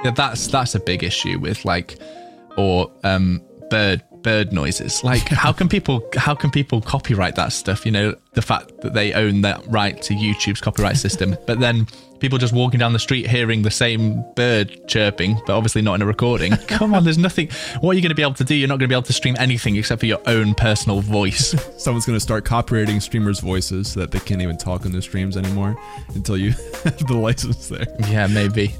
Yeah, that's a big issue with bird noises. Like, how can people copyright that stuff? You know, the fact that they own that right to YouTube's copyright system, but then people just walking down the street hearing the same bird chirping, but obviously not in a recording. Come on, there's nothing. What are you going to be able to do? You're not going to be able to stream anything except for your own personal voice. Someone's going to start copyrighting streamers' voices so that they can't even talk on their streams anymore until you have the license there. Yeah, maybe.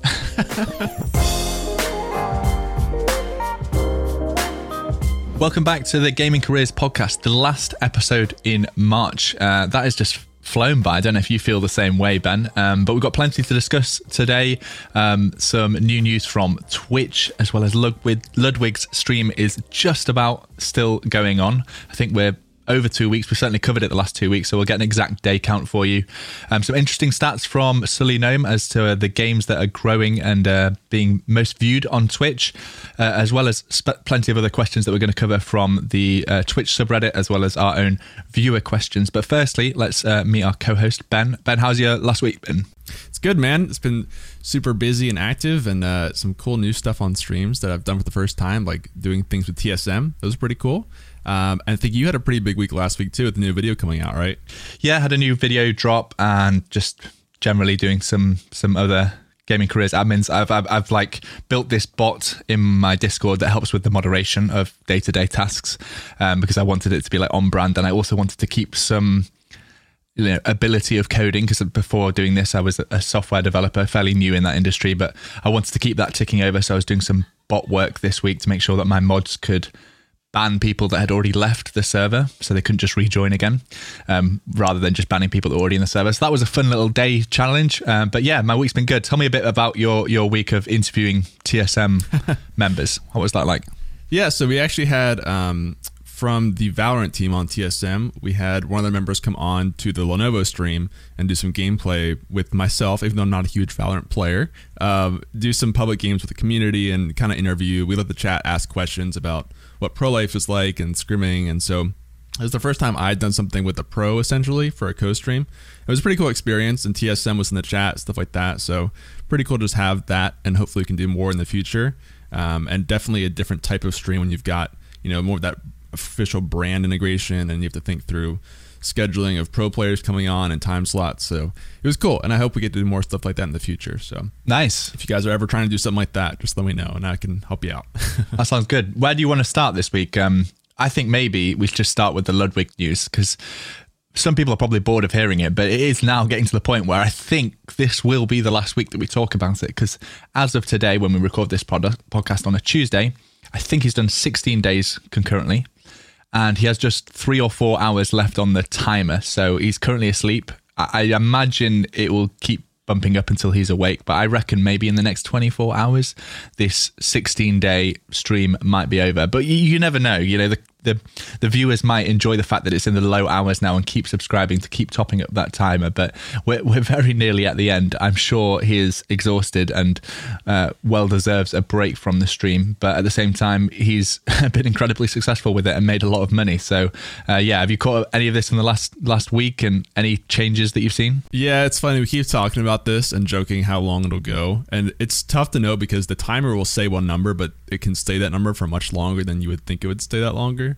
Welcome back to the Gaming Careers Podcast, the last episode in March. That has just flown by. I don't know if you feel the same way, Ben, but we've got plenty to discuss today. Some new news from Twitch, as well as Ludwig's stream is just about still going on. I think we're over 2 weeks. We've certainly covered it the last 2 weeks, so we'll get an exact day count for you. Some interesting stats from Sully Gnome as to the games that are growing and being most viewed on Twitch, as well as plenty of other questions that we're going to cover from the Twitch subreddit, as well as our own viewer questions. But firstly, let's meet our co-host, Ben. Ben, how's your last week been? It's good, man. It's been super busy and active, and some cool new stuff on streams that I've done for the first time, like doing things with TSM. That was pretty cool. And I think you had a pretty big week last week too with the new video coming out, right? Yeah, I had a new video drop and just generally doing some other Gaming Careers admins. I've like built this bot in my Discord that helps with the moderation of day-to-day tasks, because I wanted it to be like on brand, and I also wanted to keep some ability of coding, because before doing this I was a software developer, fairly new in that industry, but I wanted to keep that ticking over. So I was doing some bot work this week to make sure that my mods could ban people that had already left the server, so they couldn't just rejoin again, rather than just banning people that were already in the server. So that was a fun little day challenge. But yeah, my week's been good. Tell me a bit about your week of interviewing TSM members. What was that like? Yeah, so we actually had from the Valorant team on TSM, we had one of their members come on to the Lenovo stream and do some gameplay with myself, even though I'm not a huge Valorant player. Do some public games with the community and kind of interview. We let the chat ask questions about what pro life is like and scrimming. And so it was the first time I'd done something with a pro, essentially, for a co-stream. It was a pretty cool experience, and TSM was in the chat, stuff like that. So pretty cool to just have that, and hopefully we can do more in the future. And definitely a different type of stream when you've got, more of that official brand integration, and you have to think through scheduling of pro players coming on and time slots. So it was cool, and I hope we get to do more stuff like that in the future. So nice. If you guys are ever trying to do something like that, just let me know and I can help you out. That sounds good. Where do you want to start this week? I think maybe we should just start with the Ludwig news, because some people are probably bored of hearing it, but it is now getting to the point where I think this will be the last week that we talk about it, because as of today, when we record this podcast on a Tuesday, I think he's done 16 days concurrently, and he has just 3 or 4 hours left on the timer. So he's currently asleep. I imagine it will keep bumping up until he's awake, but I reckon maybe in the next 24 hours, this 16-day stream might be over. But you never know. The viewers might enjoy the fact that it's in the low hours now and keep subscribing to keep topping up that timer. But we're very nearly at the end. I'm sure he is exhausted and well deserves a break from the stream. But at the same time, he's been incredibly successful with it and made a lot of money. So have you caught any of this in the last week, and any changes that you've seen? Yeah, it's funny. We keep talking about this and joking how long it'll go. And it's tough to know because the timer will say one number, but it can stay that number for much longer than you would think it would stay that longer.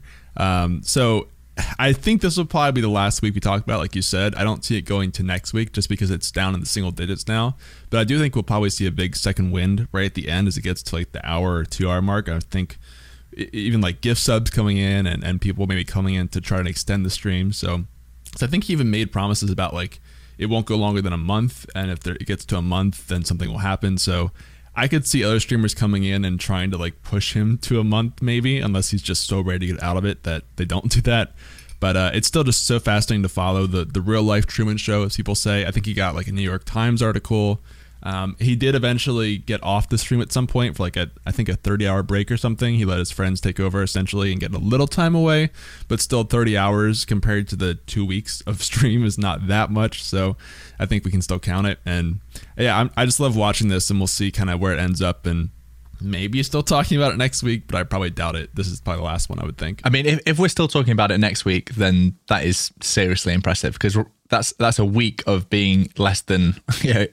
So I think this will probably be the last week we talk about, like you said. I don't see it going to next week just because it's down in the single digits now. But I do think we'll probably see a big second wind right at the end as it gets to like the hour or 2 hour mark. I think even like gift subs coming in and people maybe coming in to try to extend the stream. So I think he even made promises about like it won't go longer than a month. And if it gets to a month, then something will happen. So I could see other streamers coming in and trying to like push him to a month maybe, unless he's just so ready to get out of it that they don't do that. But it's still just so fascinating to follow the real life Truman Show, as people say. I think he got like a New York Times article. He did eventually get off the stream at some point for like I think a 30-hour break or something. He let his friends take over essentially and get a little time away, but still 30 hours compared to the 2 weeks of stream is not that much. So I think we can still count it. And yeah, I just love watching this, and we'll see kind of where it ends up. And maybe still talking about it next week, but I probably doubt it. This is probably the last one, I would think. I mean, if we're still talking about it next week, then that is seriously impressive, because that's a week of being less than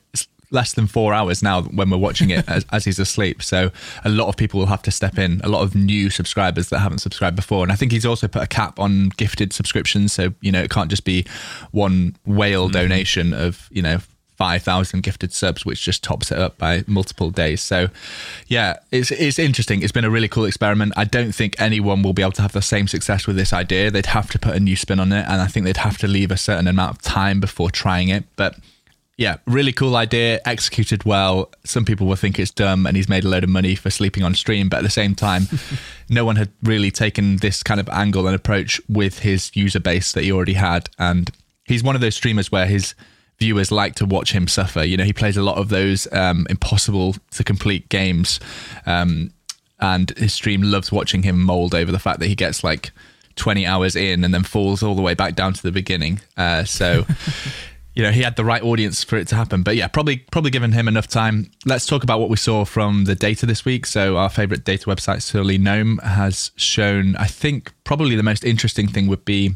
less than 4 hours now when we're watching it as he's asleep. So a lot of people will have to step in, a lot of new subscribers that haven't subscribed before. And I think he's also put a cap on gifted subscriptions. So, it can't just be one whale donation of, 5,000 gifted subs, which just tops it up by multiple days. So yeah, it's interesting. It's been a really cool experiment. I don't think anyone will be able to have the same success with this idea. They'd have to put a new spin on it, and I think they'd have to leave a certain amount of time before trying it. But yeah, really cool idea, executed well. Some people will think it's dumb and he's made a load of money for sleeping on stream, but at the same time, no one had really taken this kind of angle and approach with his user base that he already had. And he's one of those streamers where his viewers like to watch him suffer. He plays a lot of those impossible to complete games, and his stream loves watching him mold over the fact that he gets like 20 hours in and then falls all the way back down to the beginning. So he had the right audience for it to happen. But yeah, probably given him enough time. Let's talk about what we saw from the data this week. So our favorite data website, Surly Gnome, has shown, I think probably the most interesting thing would be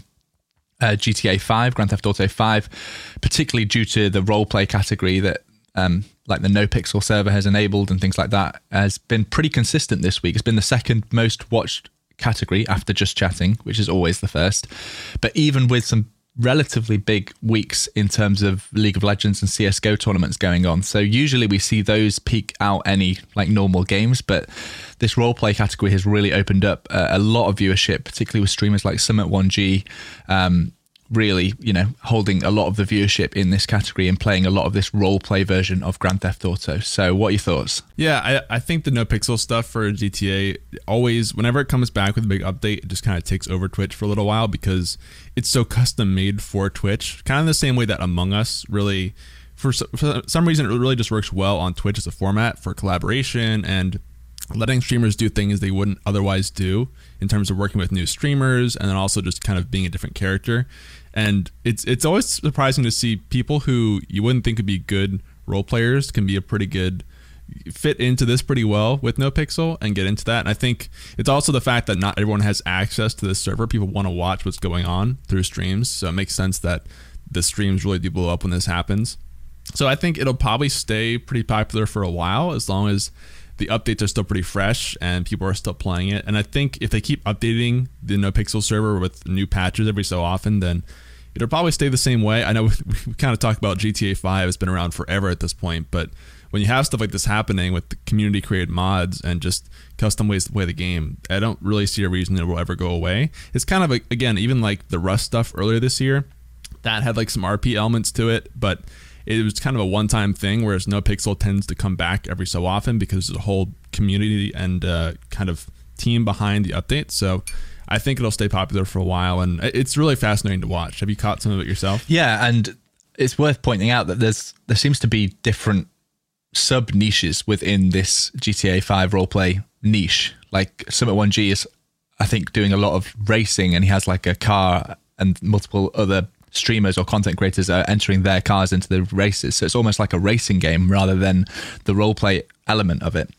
GTA 5, Grand Theft Auto 5, particularly due to the roleplay category that like the NoPixel server has enabled and things like that, has been pretty consistent this week. It's been the second most watched category after just chatting, which is always the first. But even with some relatively big weeks in terms of League of Legends and CSGO tournaments going on. So usually we see those peak out any like normal games, but this roleplay category has really opened up a lot of viewership, particularly with streamers like Summit1G, really, holding a lot of the viewership in this category and playing a lot of this roleplay version of Grand Theft Auto. So what are your thoughts? Yeah, I think the NoPixel stuff for GTA always, whenever it comes back with a big update, it just kind of takes over Twitch for a little while because it's so custom made for Twitch. Kind of the same way that Among Us really, for some reason, it really just works well on Twitch as a format for collaboration and letting streamers do things they wouldn't otherwise do in terms of working with new streamers and then also just kind of being a different character. And it's always surprising to see people who you wouldn't think would be good role players can be a pretty good fit into this pretty well with NoPixel and get into that. And I think it's also the fact that not everyone has access to this server. People want to watch what's going on through streams. So it makes sense that the streams really do blow up when this happens. So I think it'll probably stay pretty popular for a while as long as the updates are still pretty fresh and people are still playing it. And I think if they keep updating the NoPixel server with new patches every so often, then it'll probably stay the same way. I know we kind of talked about GTA 5. It's been around forever at this point, but when you have stuff like this happening with the community created mods and just custom ways to play the game, I don't really see a reason it will ever go away. It's kind of again, even like the Rust stuff earlier this year, that had like some RP elements to it, but it was kind of a one-time thing, whereas NoPixel tends to come back every so often because there's a whole community and kind of team behind the update. So I think it'll stay popular for a while, and it's really fascinating to watch. Have you caught some of it yourself? Yeah, and it's worth pointing out that there seems to be different sub-niches within this GTA 5 roleplay niche. Like Summit1G is, I think, doing a lot of racing, and he has like a car, and multiple other streamers or content creators are entering their cars into the races. So it's almost like a racing game rather than the roleplay element of it.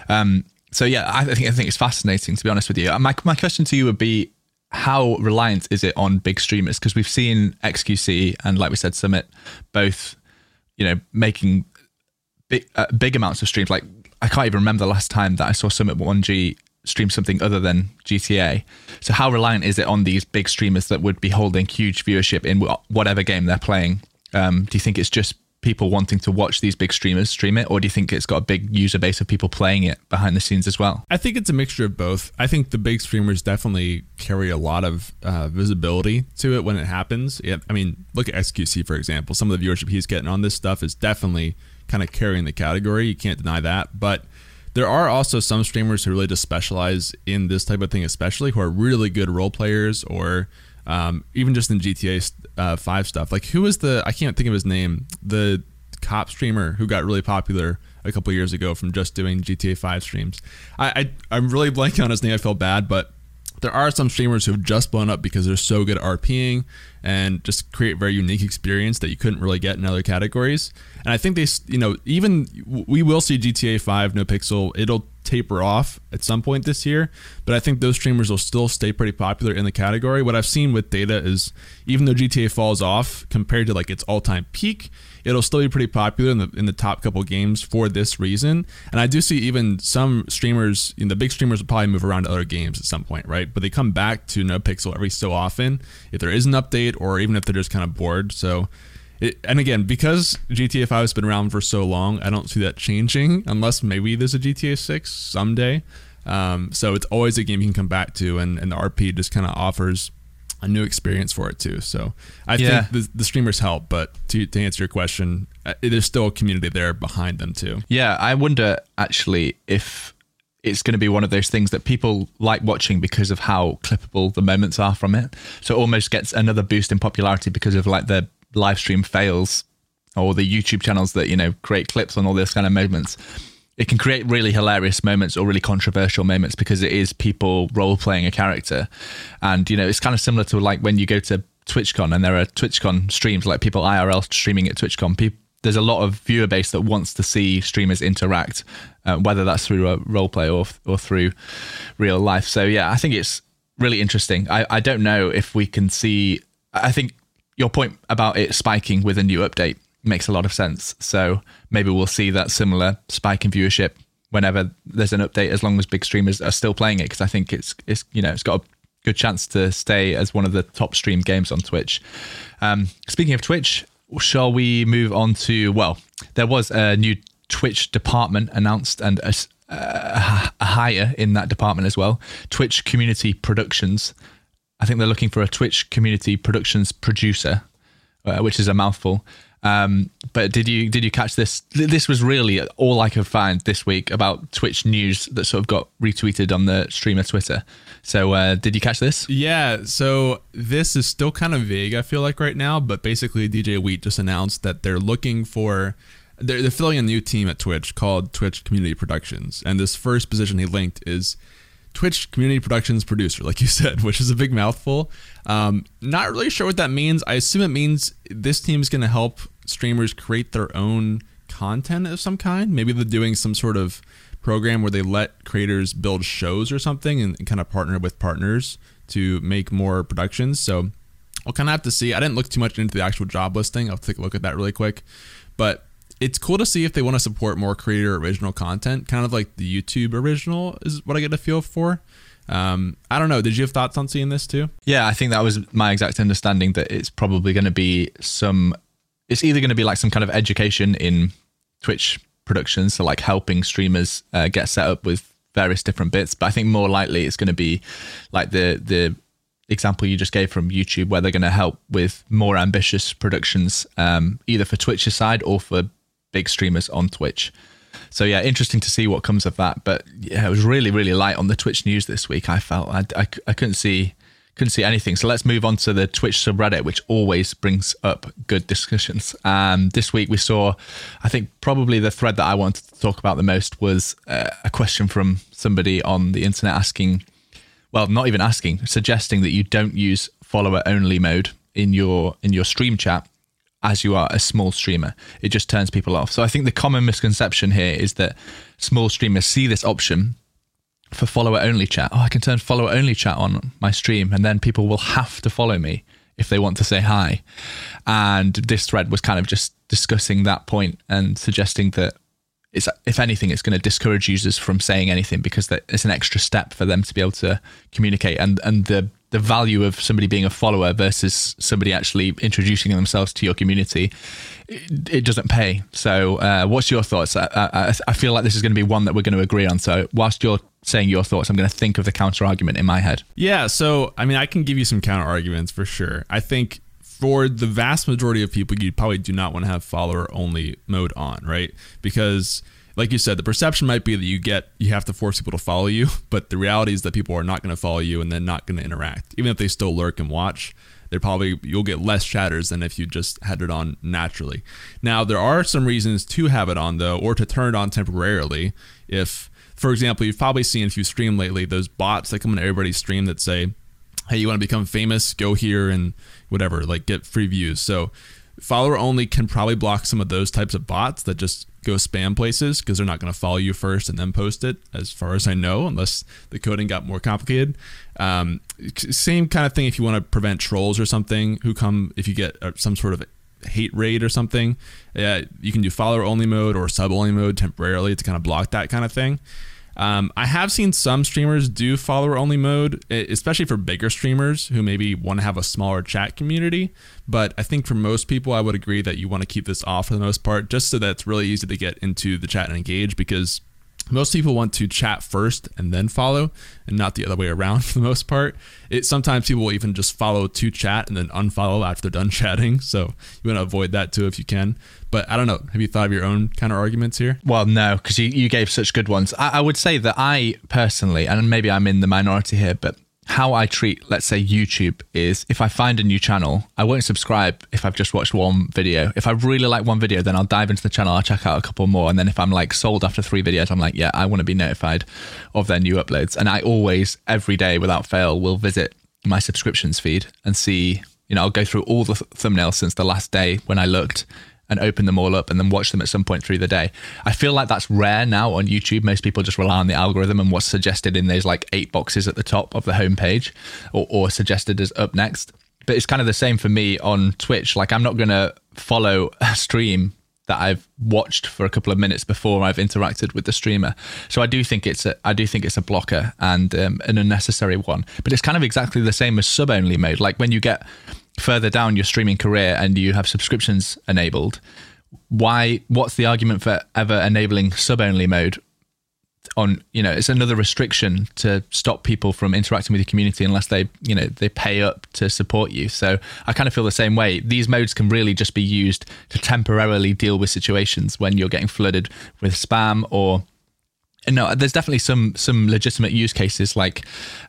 So yeah, I think it's fascinating, to be honest with you. My question to you would be, how reliant is it on big streamers? Because we've seen XQC and, like we said, Summit both, making big amounts of streams. Like I can't even remember the last time that I saw Summit1G stream something other than GTA. So how reliant is it on these big streamers that would be holding huge viewership in whatever game they're playing? Do you think it's just people wanting to watch these big streamers stream it, or do you think it's got a big user base of people playing it behind the scenes as well? I think it's a mixture of both. I think the big streamers definitely carry a lot of visibility to it when it happens. Yeah, I mean, look at XQC, for example. Some of the viewership he's getting on this stuff is definitely kind of carrying the category. You can't deny that. But there are also some streamers who really just specialize in this type of thing, especially who are really good role players, or even just in GTA 5 stuff. Like, who was I can't think of his name, the cop streamer who got really popular a couple years ago from just doing GTA 5 streams. I'm really blanking on his name. I feel bad, but there are some streamers who've just blown up because they're so good at RPing and just create very unique experience that you couldn't really get in other categories. And I think they, even we will see GTA 5 NoPixel. It'll taper off at some point this year, but I think those streamers will still stay pretty popular in the category. What I've seen with data is even though GTA falls off compared to like its all-time peak, it'll still be pretty popular in the top couple games for this reason. And I do see even some streamers, the big streamers will probably move around to other games at some point, right? But they come back to NoPixel every so often if there is an update or even if they're just kind of bored. So and again, because GTA 5 has been around for so long, I don't see that changing unless maybe there's a GTA 6 someday. So it's always a game you can come back to, and the RP just kind of offers a new experience for it too. So I think the streamers help, but to answer your question, there's still a community there behind them too. Yeah, I wonder actually if it's going to be one of those things that people like watching because of how clippable the moments are from it. So it almost gets another boost in popularity because of like the live stream fails or the YouTube channels that, create clips on all this kind of moments. It can create really hilarious moments or really controversial moments because it is people role playing a character. And, it's kind of similar to like when you go to TwitchCon and there are TwitchCon streams, like people IRL streaming at TwitchCon. There's a lot of viewer base that wants to see streamers interact, whether that's through a role play or through real life. So yeah, I think it's really interesting. I don't know if we can see, I think your point about it spiking with a new update makes a lot of sense. So maybe we'll see that similar spike in viewership whenever there's an update, as long as big streamers are still playing it, because I think it's got a good chance to stay as one of the top streamed games on Twitch. Speaking of Twitch, shall we move on to, well, there was a new Twitch department announced and a hire in that department as well. Twitch Community Productions. I think they're looking for a Twitch Community Productions producer, which is a mouthful. But did you catch this? This was really all I could find this week about Twitch news that sort of got retweeted on the streamer Twitter. So did you catch this? Yeah, so this is still kind of vague, I feel like, right now, but basically DJ Wheat just announced that they're looking for, they're filling a new team at Twitch called Twitch Community Productions. And this first position he linked is Twitch Community Productions Producer, like you said, which is a big mouthful. Not really sure what that means. I assume it means this team is going to help streamers create their own content of some kind. Maybe they're doing some sort of program where they let creators build shows or something and kind of partner with partners to make more productions. So I'll kind of have to see. I didn't look too much into the actual job listing. I'll take a look at that really quick. But it's cool to see if they want to support more creator original content, kind of like the YouTube original is what I get a feel for. I don't know. Did you have thoughts on seeing this too? Yeah, I think that was my exact understanding, that it's probably going to be it's either going to be like some kind of education in Twitch productions, so like helping streamers get set up with various different bits. But I think more likely it's going to be like the example you just gave from YouTube, where they're going to help with more ambitious productions, either for Twitch's side or for big streamers on Twitch. So yeah, interesting to see what comes of that. But yeah, it was really, really light on the Twitch news this week. I felt I couldn't see anything. So let's move on to the Twitch subreddit, which always brings up good discussions. This week we saw, I think probably the thread that I wanted to talk about the most was a question from somebody on the internet suggesting that you don't use follower only mode in your stream chat as you are a small streamer. It just turns people off. So I think the common misconception here is that small streamers see this option for follower only chat. Oh, I can turn follower only chat on my stream, and then people will have to follow me if they want to say hi. And this thread was kind of just discussing that point and suggesting that if anything, it's going to discourage users from saying anything, because it's an extra step for them to be able to communicate. And the value of somebody being a follower versus somebody actually introducing themselves to your community, it doesn't pay. So what's your thoughts? I feel like this is going to be one that we're going to agree on. So whilst you're saying your thoughts, I'm going to think of the counter argument in my head. Yeah, so I mean, I can give you some counter arguments for sure. I think for the vast majority of people, you probably do not want to have follower only mode on, right? Because like you said, the perception might be that you have to force people to follow you, but the reality is that people are not going to follow you and then not going to interact. Even if they still lurk and watch, you'll get less chatters than if you just had it on naturally. Now, there are some reasons to have it on though, or to turn it on temporarily. If, for example, you've probably seen, if you stream lately, those bots that come into everybody's stream that say, hey, you want to become famous, go here and whatever, like get free views. So Follower only can probably block some of those types of bots that just go spam places because they're not going to follow you first and then post it, as far as I know, unless the coding got more complicated. Same kind of thing if you want to prevent trolls or something who come, if you get some sort of hate raid or something, you can do follower only mode or sub only mode temporarily to kind of block that kind of thing. I have seen some streamers do follower only mode, especially for bigger streamers who maybe want to have a smaller chat community. But I think for most people, I would agree that you want to keep this off for the most part, just so that it's really easy to get into the chat and engage, because most people want to chat first and then follow, and not the other way around for the most part. Sometimes people will even just follow to chat and then unfollow after they're done chatting. So you want to avoid that too if you can. But I don't know. Have you thought of your own kind of arguments here? Well, no, because you gave such good ones. I would say that I personally, and maybe I'm in the minority here, but how I treat, let's say, YouTube is if I find a new channel, I won't subscribe if I've just watched one video. If I really like one video, then I'll dive into the channel, I'll check out a couple more. And then if I'm like sold after 3 videos, I'm like, yeah, I want to be notified of their new uploads. And I always, every day without fail, will visit my subscriptions feed and see, I'll go through all the thumbnails since the last day when I looked and open them all up and then watch them at some point through the day. I feel like that's rare now on YouTube. Most people just rely on the algorithm and what's suggested in those like 8 boxes at the top of the homepage or suggested as up next. But it's kind of the same for me on Twitch. Like I'm not going to follow a stream that I've watched for a couple of minutes before I've interacted with the streamer. So I do think it's a blocker and an unnecessary one. But it's kind of exactly the same as sub only mode. Like when you get further down your streaming career and you have subscriptions enabled, what's the argument for ever enabling sub only mode on, it's another restriction to stop people from interacting with your community unless they pay up to support you. So I kind of feel the same way. These modes can really just be used to temporarily deal with situations when you're getting flooded with spam or no, there's definitely some legitimate use cases. Like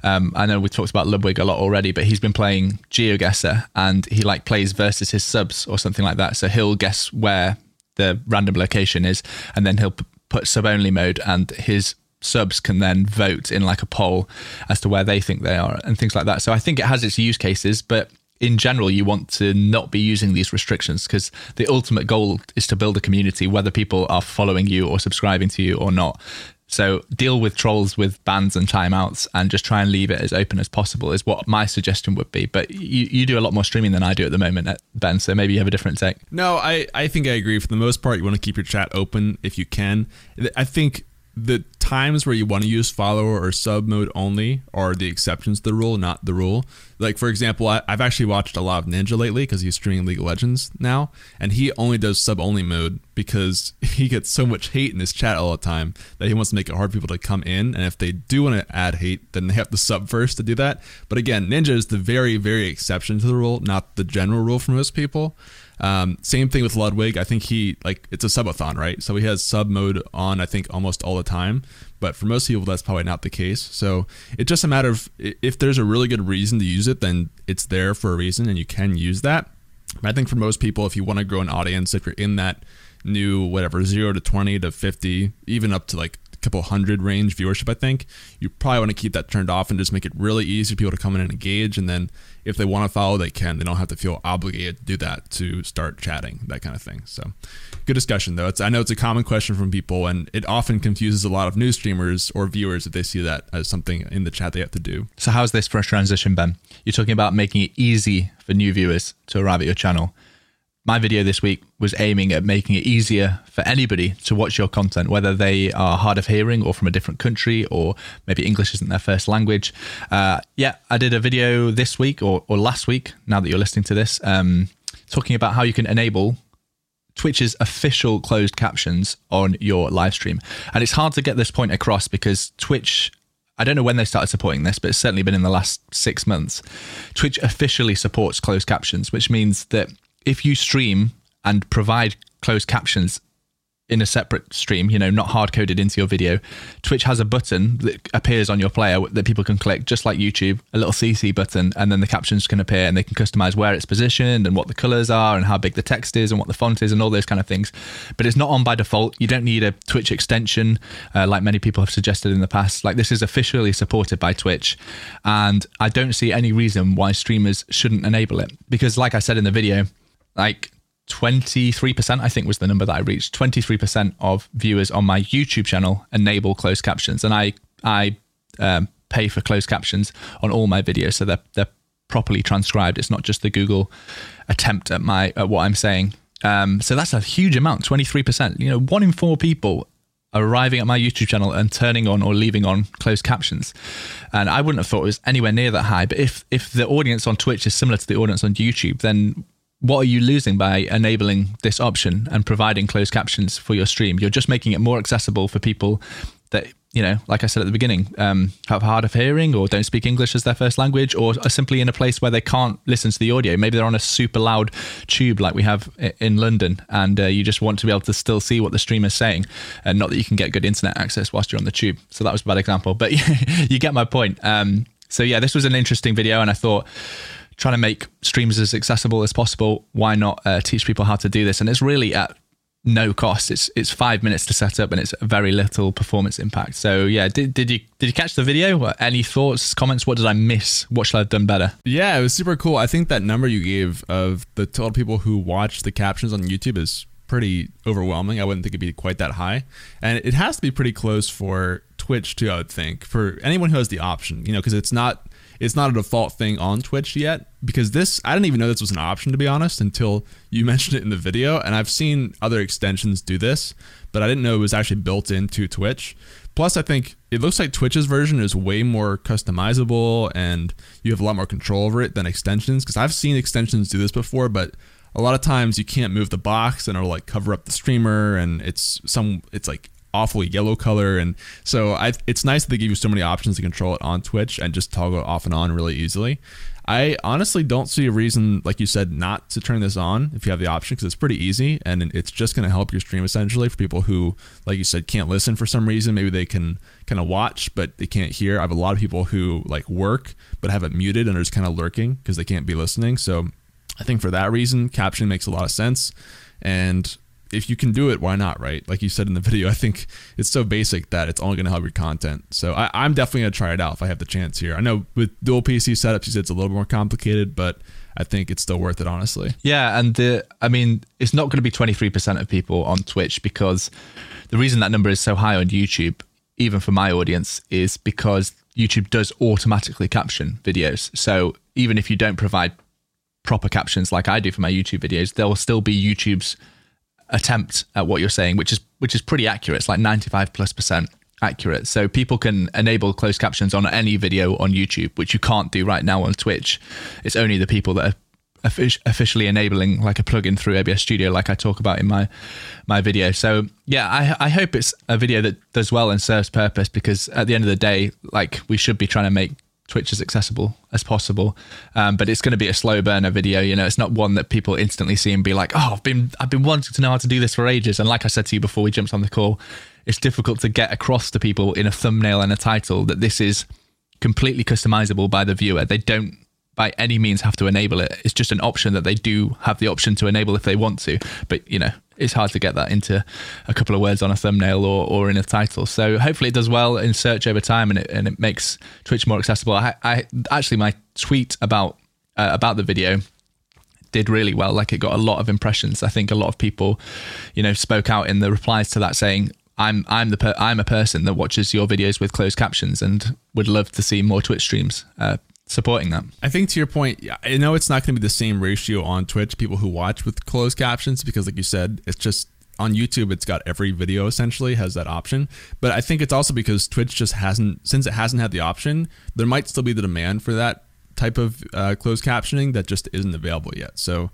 I know we talked about Ludwig a lot already, but he's been playing GeoGuessr and he like plays versus his subs or something like that. So he'll guess where the random location is, and then he'll put sub only mode, and his subs can then vote in like a poll as to where they think they are and things like that. So I think it has its use cases, but in general, you want to not be using these restrictions because the ultimate goal is to build a community, whether people are following you or subscribing to you or not. So deal with trolls with bans and timeouts and just try and leave it as open as possible is what my suggestion would be. But you do a lot more streaming than I do at the moment, Ben, so maybe you have a different take. No, I think I agree. For the most part, you want to keep your chat open if you can. I think the times where you want to use follower or sub mode only are the exceptions to the rule, not the rule. Like, for example, I've actually watched a lot of Ninja lately because he's streaming League of Legends now, and he only does sub only mode because he gets so much hate in his chat all the time that he wants to make it hard for people to come in, and if they do want to add hate, then they have to sub first to do that. But again, Ninja is the very, very exception to the rule, not the general rule for most people. Same thing with Ludwig. I think it's a subathon, right? So he has sub mode on, I think, almost all the time. But for most people, that's probably not the case. So it's just a matter of if there's a really good reason to use it, then it's there for a reason and you can use that. But I think for most people, if you want to grow an audience, if you're in that new, 0 to 20 to 50, even up to like a couple hundred range viewership, I think you probably want to keep that turned off and just make it really easy for people to come in and engage. And then if they want to follow, they can. They don't have to feel obligated to do that to start chatting, that kind of thing. So good discussion, though. I know it's a common question from people, and it often confuses a lot of new streamers or viewers if they see that as something in the chat they have to do. So how's this for a transition, Ben? You're talking about making it easy for new viewers to arrive at your channel. My video this week was aiming at making it easier for anybody to watch your content, whether they are hard of hearing or from a different country, or maybe English isn't their first language. I did a video this week or last week, now that you're listening to this, talking about how you can enable Twitch's official closed captions on your live stream. And it's hard to get this point across because Twitch, I don't know when they started supporting this, but it's certainly been in the last 6 months. Twitch officially supports closed captions, which means that if you stream and provide closed captions in a separate stream, not hard-coded into your video, Twitch has a button that appears on your player that people can click, just like YouTube, a little CC button, and then the captions can appear and they can customize where it's positioned and what the colors are and how big the text is and what the font is and all those kind of things. But it's not on by default. You don't need a Twitch extension like many people have suggested in the past. Like, this is officially supported by Twitch, and I don't see any reason why streamers shouldn't enable it. Because like I said in the video, like, 23%, I think was the number that I reached. 23% of viewers on my YouTube channel enable closed captions, and I pay for closed captions on all my videos, so they're properly transcribed. It's not just the Google attempt at what I'm saying. So that's a huge amount, 23%. 1 in 4 people are arriving at my YouTube channel and turning on or leaving on closed captions. And I wouldn't have thought it was anywhere near that high. But if the audience on Twitch is similar to the audience on YouTube, then what are you losing by enabling this option and providing closed captions for your stream? You're just making it more accessible for people that, like I said at the beginning, have hard of hearing or don't speak English as their first language, or are simply in a place where they can't listen to the audio. Maybe they're on a super loud tube like we have in London, and you just want to be able to still see what the streamer's saying, and not that you can get good internet access whilst you're on the tube. So that was a bad example, but you get my point. So yeah, this was an interesting video, and I thought, trying to make streams as accessible as possible, why not teach people how to do this? And it's really at no cost. It's 5 minutes to set up, and it's very little performance impact. So yeah, did you catch the video? Any thoughts, comments? What did I miss? What should I have done better? Yeah, it was super cool. I think that number you gave of the total people who watch the captions on YouTube is pretty overwhelming. I wouldn't think it'd be quite that high, and it has to be pretty close for Twitch too, I would think, for anyone who has the option, because it's not a default thing on Twitch yet, because I didn't even know this was an option, to be honest, until you mentioned it in the video. And I've seen other extensions do this, but I didn't know it was actually built into Twitch. Plus, I think it looks like Twitch's version is way more customizable, and you have a lot more control over it than extensions, because I've seen extensions do this before, but a lot of times you can't move the box and it'll like cover up the streamer, and it's like awful yellow color. And so it's nice that they give you so many options to control it on Twitch and just toggle it off and on really easily. I honestly don't see a reason, like you said, not to turn this on if you have the option, because it's pretty easy and it's just going to help your stream essentially for people who, like you said, can't listen for some reason. Maybe they can kind of watch, but they can't hear. I have a lot of people who like work but have it muted and are just kind of lurking because they can't be listening. So I think for that reason, captioning makes a lot of sense. And if you can do it, why not, right? Like you said in the video, I think it's so basic that it's only going to help your content. So I'm definitely going to try it out if I have the chance here. I know with dual PC setups, you said it's a little more complicated, but I think it's still worth it, honestly. Yeah, and it's not going to be 23% of people on Twitch, because the reason that number is so high on YouTube, even for my audience, is because YouTube does automatically caption videos. So even if you don't provide proper captions like I do for my YouTube videos, there will still be YouTube's attempt at what you're saying, which is pretty accurate. It's like 95+% accurate. So people can enable closed captions on any video on YouTube, which you can't do right now on Twitch. It's only the people that are officially enabling like a plugin through OBS Studio, like I talk about in my video. So yeah, I hope it's a video that does well and serves purpose, because at the end of the day, like, we should be trying to make Twitch as accessible as possible, but it's going to be a slow burner video. It's not one that people instantly see and be like, oh, I've been wanting to know how to do this for ages. And like I said to you before we jumped on the call, it's difficult to get across to people in a thumbnail and a title that this is completely customizable by the viewer. They don't by any means have to enable it. It's just an option that they do have the option to enable if they want to, but it's hard to get that into a couple of words on a thumbnail or in a title. So hopefully it does well in search over time, and it makes Twitch more accessible. I actually, my tweet about the video did really well. Like, it got a lot of impressions. I think a lot of people, spoke out in the replies to that saying, I'm a person that watches your videos with closed captions and would love to see more Twitch streams supporting that. I think to your point, I know it's not going to be the same ratio on Twitch, people who watch with closed captions, because like you said, it's just on YouTube, it's got every video essentially has that option. But I think it's also because Twitch just since it hasn't had the option, there might still be the demand for that type of closed captioning that just isn't available yet. So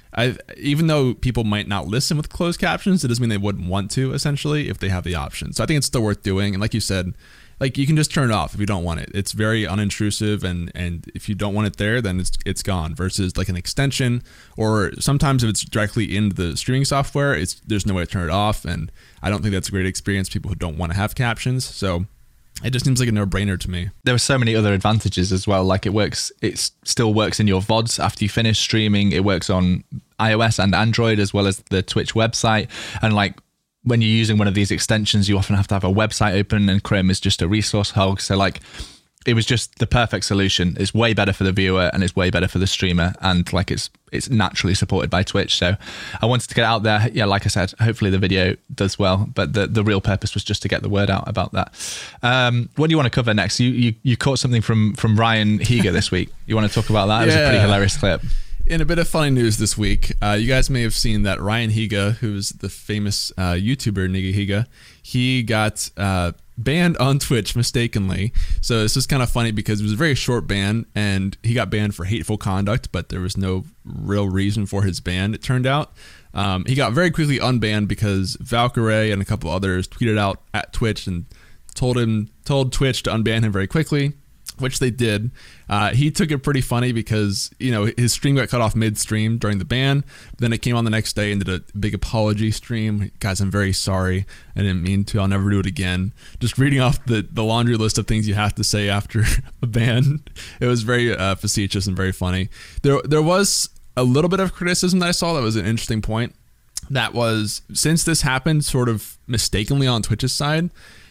even though people might not listen with closed captions, it doesn't mean they wouldn't want to, essentially, if they have the option. So I think it's still worth doing. And like you said, like, you can just turn it off if you don't want it. It's very unintrusive, and if you don't want it there, then it's gone. Versus like an extension, or sometimes if it's directly into the streaming software, there's no way to turn it off. And I don't think that's a great experience for people who don't want to have captions. So it just seems like a no-brainer to me. There are so many other advantages as well. Like, it still works in your VODs after you finish streaming. It works on iOS and Android, as well as the Twitch website. And like, when you're using one of these extensions, you often have to have a website open, and Chrome is just a resource hog. So like, it was just the perfect solution. It's way better for the viewer and it's way better for the streamer, and like it's naturally supported by Twitch. So I wanted to get it out there. Yeah, like I said, hopefully the video does well, but the real purpose was just to get the word out about that. What do you want to cover next? You caught something from Ryan Higa this week. You want to talk about that? It was a pretty hilarious clip. In a bit of funny news this week, you guys may have seen that Ryan Higa, who's the famous YouTuber Nigga Higa, he got banned on Twitch mistakenly. So this is kind of funny because it was a very short ban, and he got banned for hateful conduct, but there was no real reason for his ban, it turned out. He got very quickly unbanned because Valkyrae and a couple others tweeted out at Twitch and told Twitch to unban him very quickly, which they did. He took it pretty funny because, his stream got cut off mid-stream during the ban. Then it came on the next day and did a big apology stream. Guys, I'm very sorry. I didn't mean to. I'll never do it again. Just reading off the laundry list of things you have to say after a ban. It was very facetious and very funny. There was a little bit of criticism that I saw that was an interesting point. That was, since this happened sort of mistakenly on Twitch's side,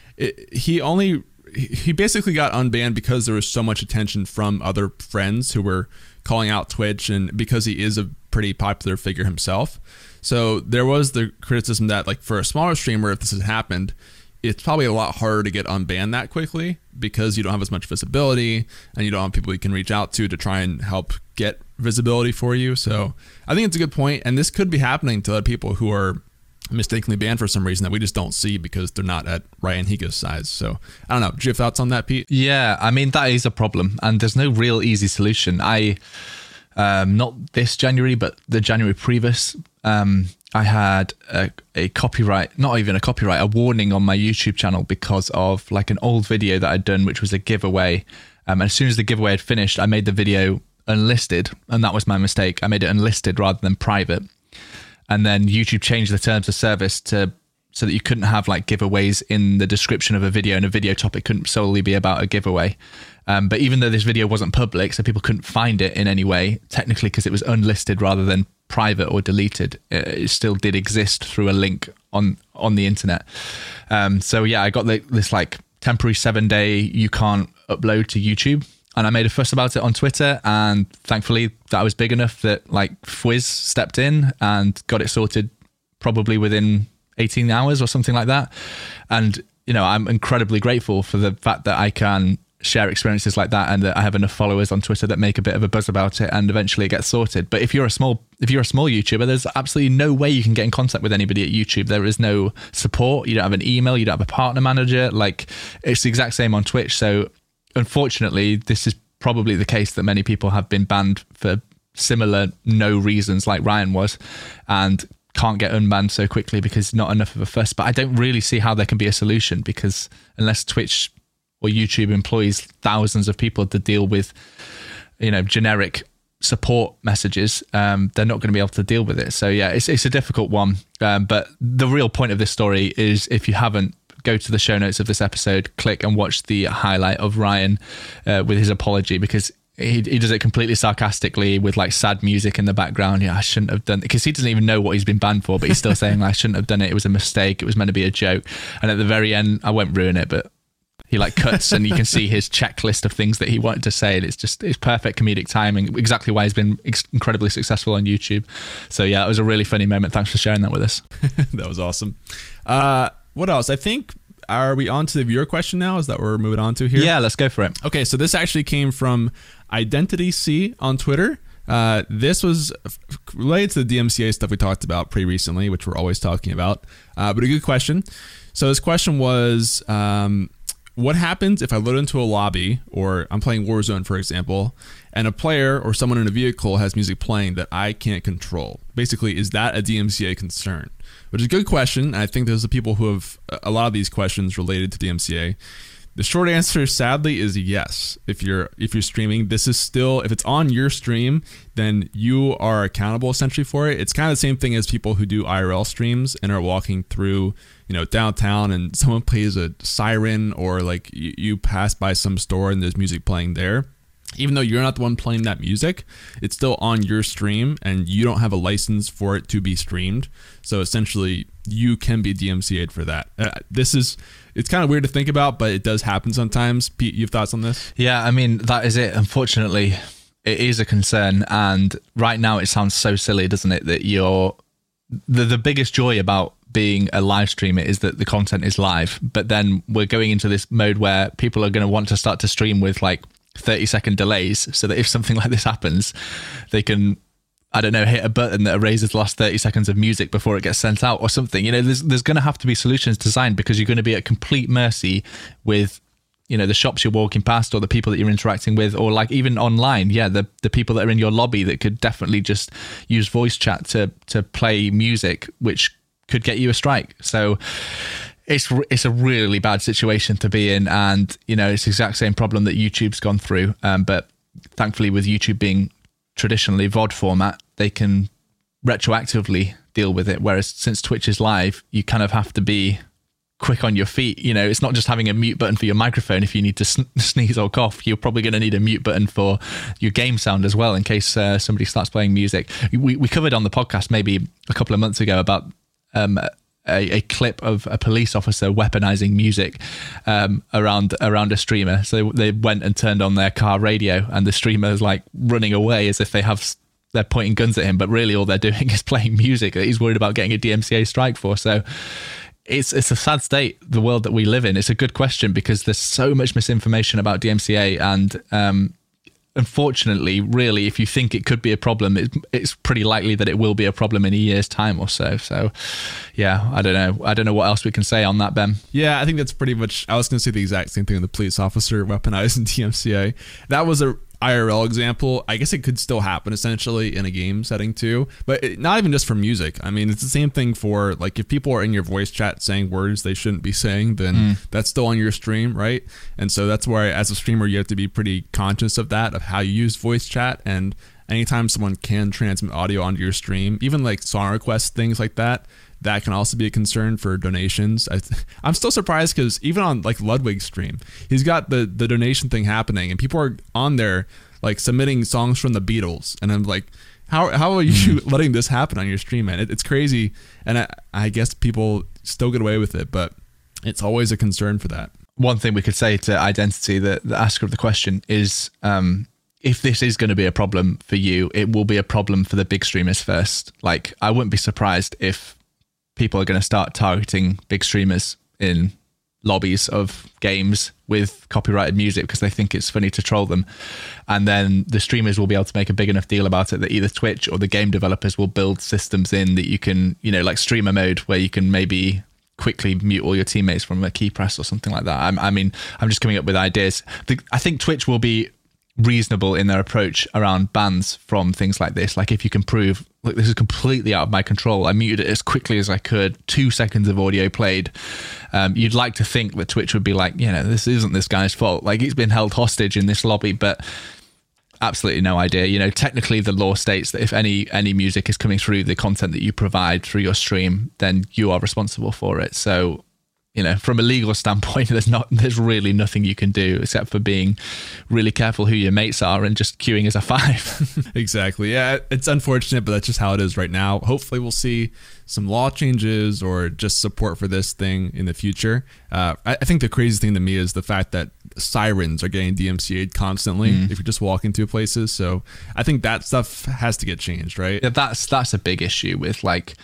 he basically got unbanned because there was so much attention from other friends who were calling out Twitch, and because he is a pretty popular figure himself. So there was the criticism that, like, for a smaller streamer, if this has happened, it's probably a lot harder to get unbanned that quickly because you don't have as much visibility and you don't have people you can reach out to try and help get visibility for you. So I think it's a good point, and this could be happening to other people who are mistakenly banned for some reason that we just don't see because they're not at Ryan Higa's size. So I don't know. Do you have thoughts on that, Pete? Yeah, I mean, that is a problem, and there's no real easy solution. Not this January, but the January previous, I had a copyright, not even a copyright, a warning on my YouTube channel because of like an old video that I'd done, which was a giveaway. And as soon as the giveaway had finished, I made the video unlisted, and that was my mistake. I made it unlisted rather than private. And then YouTube changed the terms of service so that you couldn't have like giveaways in the description of a video, and a video topic couldn't solely be about a giveaway. But even though this video wasn't public, so people couldn't find it in any way, technically because it was unlisted rather than private or deleted, it still did exist through a link on the internet. So yeah, I got this like temporary 7-day you can't upload to YouTube. And I made a fuss about it on Twitter, and thankfully that was big enough that like Fwiz stepped in and got it sorted probably within 18 hours or something like that. And, I'm incredibly grateful for the fact that I can share experiences like that, and that I have enough followers on Twitter that make a bit of a buzz about it, and eventually it gets sorted. But if you're a small YouTuber, there's absolutely no way you can get in contact with anybody at YouTube. There is no support. You don't have an email. You don't have a partner manager. Like, it's the exact same on Twitch. So unfortunately, this is probably the case that many people have been banned for similar no reasons like Ryan was, and can't get unbanned so quickly because not enough of a fuss. But I don't really see how there can be a solution, because unless Twitch or YouTube employs thousands of people to deal with, generic support messages, they're not going to be able to deal with it. So yeah, it's a difficult one. But the real point of this story is, if you haven't, go to the show notes of this episode, click and watch the highlight of Ryan with his apology, because he does it completely sarcastically with like sad music in the background. Yeah, I shouldn't have done it, because he doesn't even know what he's been banned for, but he's still saying, I shouldn't have done it. It was a mistake. It was meant to be a joke. And at the very end, I won't ruin it, but he like cuts and you can see his checklist of things that he wanted to say. And it's perfect comedic timing. Exactly why he's been incredibly successful on YouTube. So yeah, it was a really funny moment. Thanks for sharing that with us. That was awesome. What else? I think, are we on to the viewer question now? Is that what we're moving on to here? Yeah, let's go for it. Okay, so this actually came from Identity C on Twitter. This was related to the DMCA stuff we talked about pretty recently, which we're always talking about, but a good question. So his question was, what happens if I load into a lobby, or I'm playing Warzone, for example, and a player or someone in a vehicle has music playing that I can't control? Basically, is that a DMCA concern? Which is a good question. I think there's the people who have a lot of these questions related to DMCA. The short answer, sadly, is yes. If you're streaming, this is still, if it's on your stream, then you are accountable essentially for it. It's kind of the same thing as people who do IRL streams and are walking through, downtown, and someone plays a siren, or like you pass by some store and there's music playing there. Even though you're not the one playing that music, it's still on your stream and you don't have a license for it to be streamed. So essentially, you can be DMCA'd for that. It's kind of weird to think about, but it does happen sometimes. Pete, you have thoughts on this? Yeah, I mean, that is it. Unfortunately, it is a concern. And right now it sounds so silly, doesn't it? That the biggest joy about being a live streamer is that the content is live. But then we're going into this mode where people are going to want to start to stream with like 30-second delays, so that if something like this happens, they can, I don't know, hit a button that erases the last 30 seconds of music before it gets sent out or something. You know, there's going to have to be solutions designed, because you're going to be at complete mercy with, you know, the shops you're walking past or the people that you're interacting with, or like even online. Yeah, the people that are in your lobby that could definitely just use voice chat to play music, which could get you a strike. So it's a really bad situation to be in, and you know, it's the exact same problem that YouTube's gone through. But thankfully, with YouTube being traditionally VOD format, they can retroactively deal with it. Whereas since Twitch is live, you kind of have to be quick on your feet. You know, it's not just having a mute button for your microphone. If you need to sneeze or cough, you're probably going to need a mute button for your game sound as well, in case somebody starts playing music. We covered on the podcast maybe a couple of months ago about a clip of a police officer weaponizing music around a streamer. So they went and turned on their car radio, and the streamer's like running away as if they're pointing guns at him, but really all they're doing is playing music that he's worried about getting a DMCA strike for. So it's a sad state, the world that we live in. It's a good question, because there's so much misinformation about DMCA, and unfortunately, really, if you think it could be a problem, it's pretty likely that it will be a problem in a year's time or so. So, yeah, I don't know what else we can say on that, Ben. Yeah, I think that's pretty much. I was going to say the exact same thing with the police officer weaponizing DMCA. That was a IRL example. I guess it could still happen essentially in a game setting too, but not even just for music. I mean, it's the same thing for like if people are in your voice chat saying words they shouldn't be saying, then that's still on your stream, right? And so that's where as a streamer you have to be pretty conscious of that, of how you use voice chat. And anytime someone can transmit audio onto your stream, even like song requests, things like that can also be a concern for donations. I'm still surprised, because even on like Ludwig's stream, he's got the donation thing happening, and people are on there like submitting songs from the Beatles, and I'm like, how are you letting this happen on your stream, man? It's crazy, and I guess people still get away with it, but it's always a concern for that. One thing we could say to Identity, the asker of the question, is if this is going to be a problem for you, it will be a problem for the big streamers first. Like, I wouldn't be surprised if people are going to start targeting big streamers in lobbies of games with copyrighted music because they think it's funny to troll them. And then the streamers will be able to make a big enough deal about it that either Twitch or the game developers will build systems in that you can, you know, like streamer mode, where you can maybe quickly mute all your teammates from a key press or something like that. I mean, I'm just coming up with ideas. I think Twitch will be reasonable in their approach around bans from things like this. Like, if you can prove, look, this is completely out of my control, I muted it as quickly as I could, 2 seconds of audio played, you'd like to think that Twitch would be like, you know, this isn't this guy's fault, like he's been held hostage in this lobby. But absolutely no idea. You know, technically the law states that if any music is coming through the content that you provide through your stream, then you are responsible for it. So, you know, from a legal standpoint, there's really nothing you can do except for being really careful who your mates are and just queuing as a 5. Exactly. Yeah, it's unfortunate, but that's just how it is right now. Hopefully we'll see some law changes or just support for this thing in the future. I think the craziest thing to me is the fact that sirens are getting DMCA'd constantly if you're just walking through places. So I think that stuff has to get changed, right? Yeah, that's a big issue with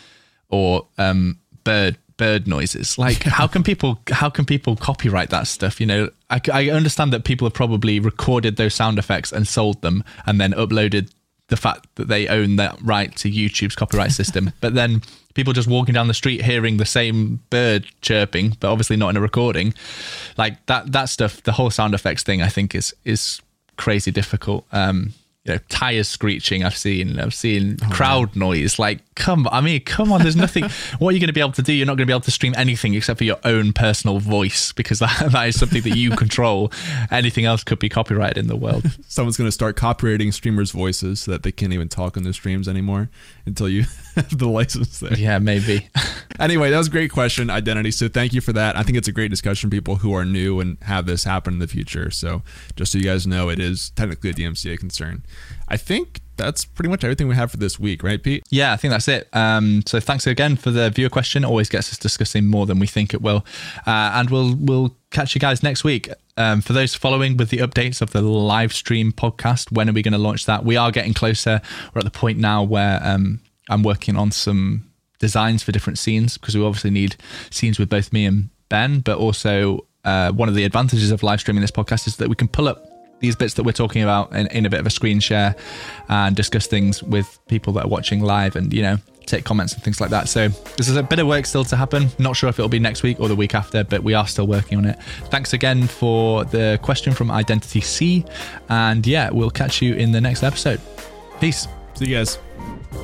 bird noises. Like, how can people copyright that stuff? You know, I understand that people have probably recorded those sound effects and sold them and then uploaded the fact that they own that right to YouTube's copyright system. But then people just walking down the street hearing the same bird chirping, but obviously not in a recording, like that stuff, the whole sound effects thing, I think is crazy difficult. You know, tires screeching. I've seen crowd noise. Like, come on. There's nothing. What are you going to be able to do? You're not going to be able to stream anything except for your own personal voice, because that is something that you control. Anything else could be copyrighted in the world. Someone's going to start copyrighting streamers' voices so that they can't even talk on their streams anymore until you have the license there. Yeah, maybe. Anyway, that was a great question, Identity. So thank you for that. I think it's a great discussion, people who are new and have this happen in the future. So just so you guys know, it is technically a DMCA concern. I think that's pretty much everything we have for this week, right, Pete? Yeah, I think that's it. So thanks again for the viewer question. Always gets us discussing more than we think it will. And we'll catch you guys next week. For those following with the updates of the live stream podcast, when are we going to launch that? We are getting closer. We're at the point now where I'm working on some designs for different scenes, because we obviously need scenes with both me and Ben, but also one of the advantages of live streaming this podcast is that we can pull up these bits that we're talking about in a bit of a screen share and discuss things with people that are watching live and, take comments and things like that. So this is a bit of work still to happen. Not sure if it'll be next week or the week after, but we are still working on it. Thanks again for the question from Identity C. And yeah, we'll catch you in the next episode. Peace. See you guys.